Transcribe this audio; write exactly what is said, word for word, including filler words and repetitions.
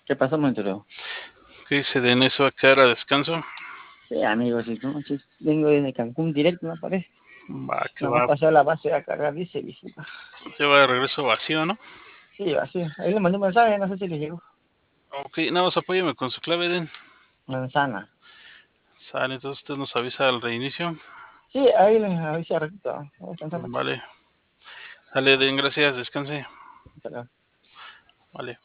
¿Qué pasó, Montero? ¿Qué dice de eso a quedar a descanso? Sí, amigos, si no, si vengo desde Cancún directo, me parece. Va, que Nada va. más pasé a la base a cargar diésel y puta. Ya va de regreso vacío, ¿no? Sí, así. Ahí le mandé un mensaje, no sé si le llegó. Ok, nada más apóyame con su clave, Den. Manzana. Sale, entonces usted nos avisa al reinicio. Sí, ahí le avisé a ratito. Voy a descansar, macho. Vale. Sale, Den, gracias, descanse. Hasta luego. Vale.